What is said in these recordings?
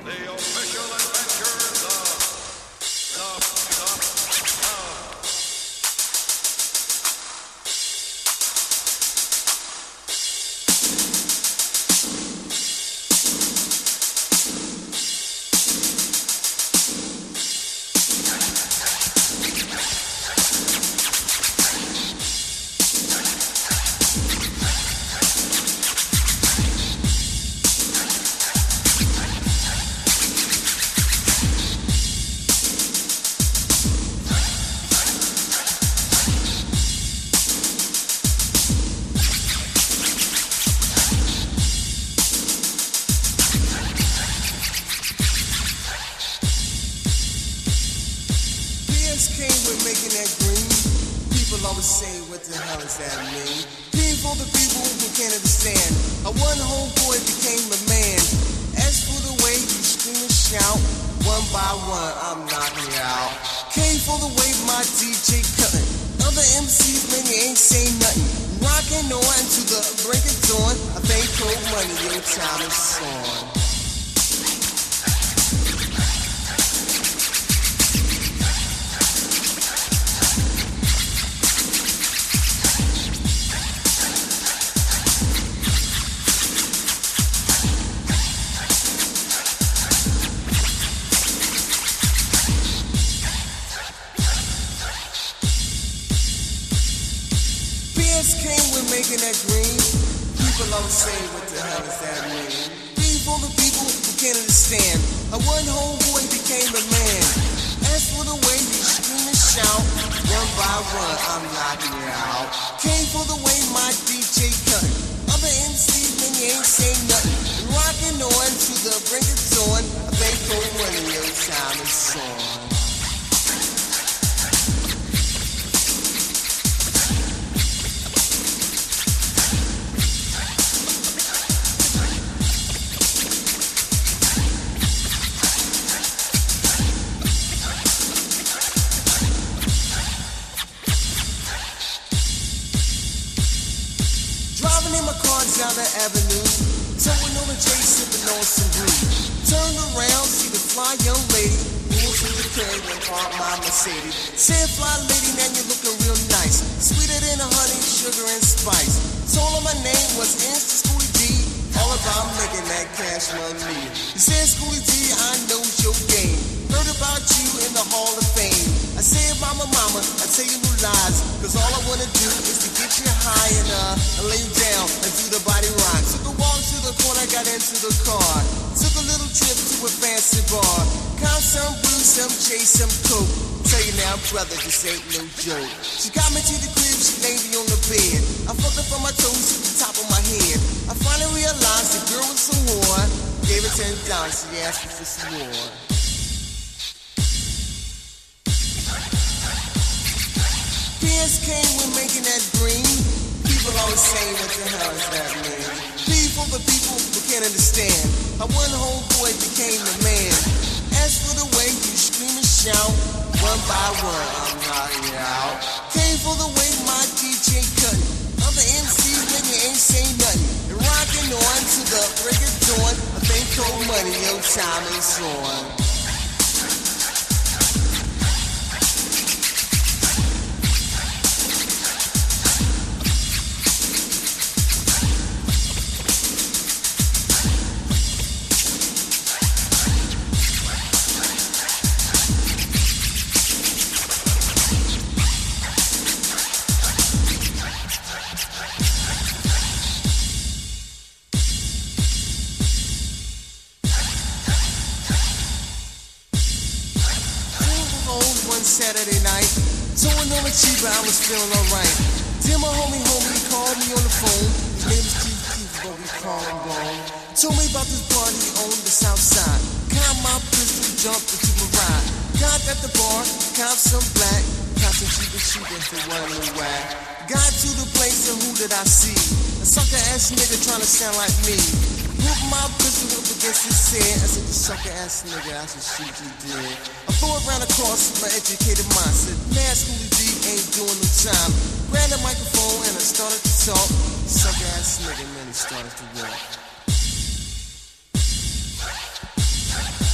Saturday night, towing on a cheaper, I was feeling alright. Then my homie called me on the phone. His name is Chief Keith, but we call him Bone. Told me about this party on the south side. Caught my pistol, jumped into my ride. Got at the bar, caught some black, caught some cheaper shooting for one little whack. Got to the place and who did I see? A sucker ass nigga trying to sound like me. Put my pistol up against his head. I said, you sucker ass nigga, I should shoot you dead. I threw it round across my educated mind. Said, man, Schoolie D ain't doing no time. Grabbed the microphone and I started to talk. Sucker ass nigga, man, he started to walk.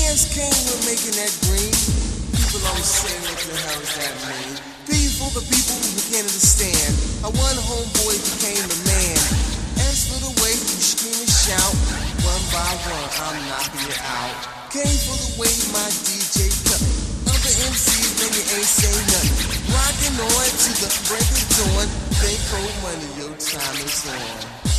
fans came with making that green. People always say, what the hell does that mean? Be for the people who can't understand how one homeboy became a man. As for the way you scream and shout, one by one I'm knocking you out. Came for the way my DJ cut. Other MCs, man, you ain't say nothing. Rocking on to the break of dawn. They cold money, your time is on.